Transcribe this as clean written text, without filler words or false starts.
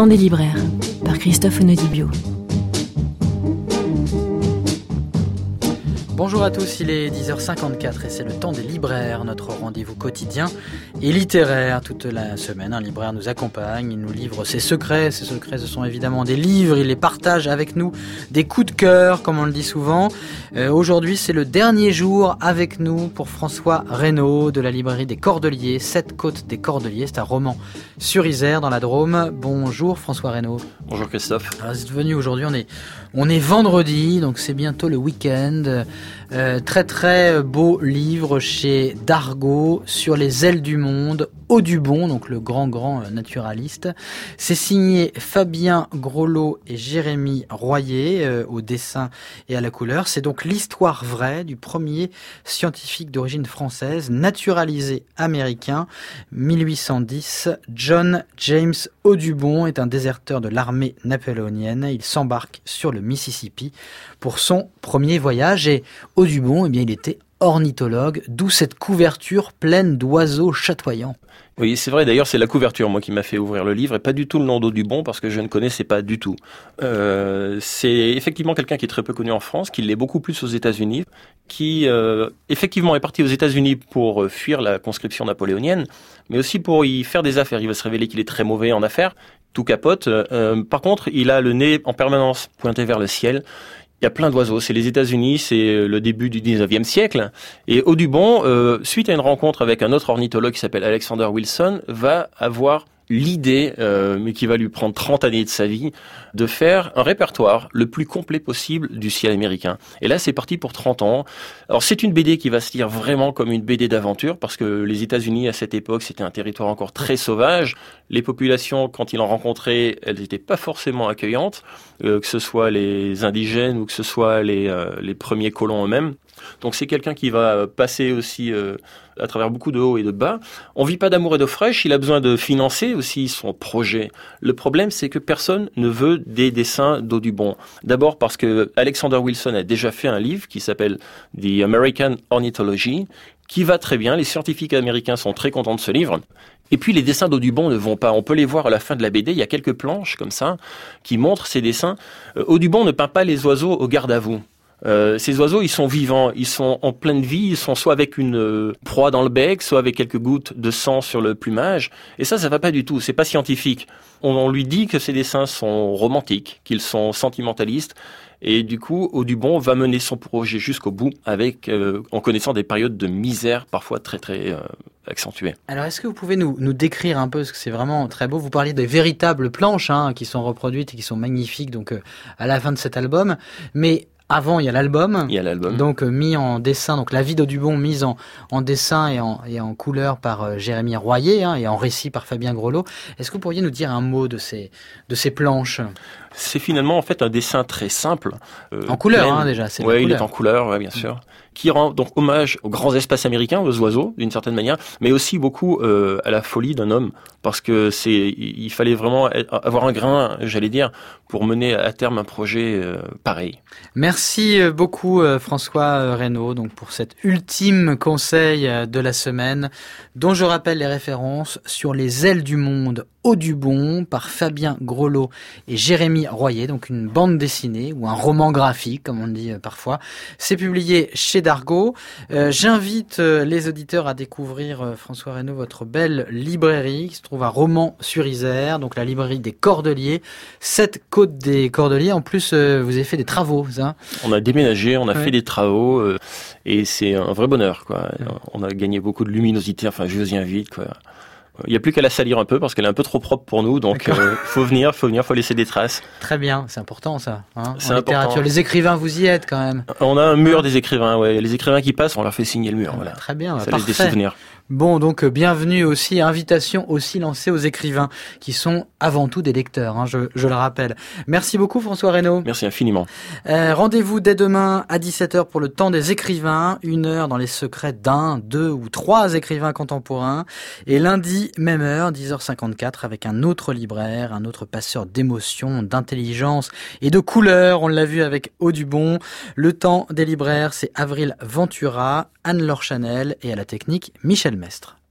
temps des libraires, par Christophe Onodibio. Bonjour à tous, il est 10h54 et c'est le temps des libraires, notre rendez-vous quotidien et littéraire. Toute la semaine, un libraire nous accompagne, il nous livre ses secrets. Ses secrets, ce sont évidemment des livres, il les partage avec nous, des coups de cœur, comme on le dit souvent. Aujourd'hui, c'est le dernier jour avec nous pour François Reynaud de la librairie des Cordeliers, 7 côtes des Cordeliers. C'est un roman sur Isère, dans la Drôme. Bonjour François Reynaud. Bonjour Christophe. Alors, vous êtes venu aujourd'hui, on est vendredi, donc c'est bientôt le week-end. Très beau livre chez Dargaud sur les ailes du monde, Audubon, donc le grand naturaliste. C'est signé Fabien Grolot et Jérémy Royer au dessin et à la couleur. C'est donc l'histoire vraie du premier scientifique d'origine française, naturalisé américain, 1810. John James Audubon est un déserteur de l'armée napoléonienne. Il s'embarque sur le Mississippi pour son premier voyage et Audubon, il était ornithologue, d'où cette couverture pleine d'oiseaux chatoyants. Oui, c'est vrai, d'ailleurs c'est la couverture moi qui m'a fait ouvrir le livre et pas du tout le nom d'Audubon parce que je ne connaissais pas du tout. C'est effectivement quelqu'un qui est très peu connu en France, qui l'est beaucoup plus aux États-Unis, qui effectivement est parti aux États-Unis pour fuir la conscription napoléonienne, mais aussi pour y faire des affaires. Il va se révéler qu'il est très mauvais en affaires, tout capote. Par contre, il a le nez en permanence pointé vers le ciel. Il y a plein d'oiseaux, c'est les États-Unis, c'est le début du 19e siècle. Et Audubon, suite à une rencontre avec un autre ornithologue qui s'appelle Alexander Wilson, va avoir l'idée, mais qui va lui prendre 30 années de sa vie, de faire un répertoire le plus complet possible du ciel américain. Et là, c'est parti pour 30 ans. Alors, c'est une BD qui va se lire vraiment comme une BD d'aventure, parce que les États-Unis, à cette époque, c'était un territoire encore très sauvage. Les populations, quand il en rencontrait, elles n'étaient pas forcément accueillantes, que ce soit les indigènes ou que ce soit les premiers colons eux-mêmes. Donc c'est quelqu'un qui va passer aussi à travers beaucoup de hauts et de bas. On vit pas d'amour et d'eau fraîche, il a besoin de financer aussi son projet. Le problème, c'est que personne ne veut des dessins d'Audubon. D'abord parce que Alexander Wilson a déjà fait un livre qui s'appelle The American Ornithology, qui va très bien. Les scientifiques américains sont très contents de ce livre. Et puis les dessins d'Audubon ne vont pas. On peut les voir à la fin de la BD. Il y a quelques planches comme ça qui montrent ces dessins. Audubon ne peint pas les oiseaux au garde à vous. Ces oiseaux, ils sont vivants, ils sont en pleine vie, ils sont soit avec une proie dans le bec, soit avec quelques gouttes de sang sur le plumage. Et ça va pas du tout, c'est pas scientifique. On lui dit que ces dessins sont romantiques, qu'ils sont sentimentalistes. Et du coup, Audubon va mener son projet jusqu'au bout avec, en connaissant des périodes de misère parfois très accentuées. Alors, est-ce que vous pouvez nous décrire un peu, parce que c'est vraiment très beau, vous parliez des véritables planches qui sont reproduites et qui sont magnifiques donc à la fin de cet album, mais avant, il y a l'album. Donc mis en dessin, donc la vie d'Audubon mise en dessin et en couleur par Jérémy Royer et en récit par Fabien Grolot. Est-ce que vous pourriez nous dire un mot de ces planches ? C'est finalement en fait un dessin très simple. En couleur déjà, c'est Oui, il est en couleur, bien sûr. Qui rend donc hommage aux grands espaces américains, aux oiseaux, d'une certaine manière, mais aussi beaucoup à la folie d'un homme, parce que il fallait vraiment avoir un grain, j'allais dire, pour mener à terme un projet pareil. Merci beaucoup François Reynaud, donc pour cet ultime conseil de la semaine, dont je rappelle les références sur les ailes du monde, Audubon par Fabien Grolot et Jérémy Royer, donc une bande dessinée ou un roman graphique comme on dit parfois. C'est publié chez Dargaud. J'invite les auditeurs à découvrir François Reynaud, votre belle librairie qui se trouve à Romans-sur-Isère, donc la librairie des Cordeliers, 7 côtes des Cordeliers. En plus, vous avez fait des travaux, ça ? On a déménagé, on a fait des travaux et c'est un vrai bonheur, quoi. On a gagné beaucoup de luminosité, enfin je vous y invite, quoi. Il n'y a plus qu'à la salir un peu parce qu'elle est un peu trop propre pour nous, donc faut venir, faut laisser des traces. Très bien, c'est important ça. C'est en littérature, important. Les écrivains, vous y êtes quand même. On a un mur des écrivains, les écrivains qui passent, on leur fait signer le mur. Voilà. Très bien, ça parfait. laisse des souvenirs. Bon, donc bienvenue aussi, invitation aussi lancée aux écrivains qui sont avant tout des lecteurs, je le rappelle. Merci beaucoup François Reynaud. Merci infiniment. Rendez-vous dès demain à 17h pour le temps des écrivains, 1 heure dans les secrets d'un, 2 ou 3 écrivains contemporains. Et lundi, même heure, 10h54 avec un autre libraire, un autre passeur d'émotions, d'intelligence et de couleurs. On l'a vu avec Audubon. Le temps des libraires, c'est Avril Ventura, Anne-Laure Chanel et à la technique, Michel Mestre.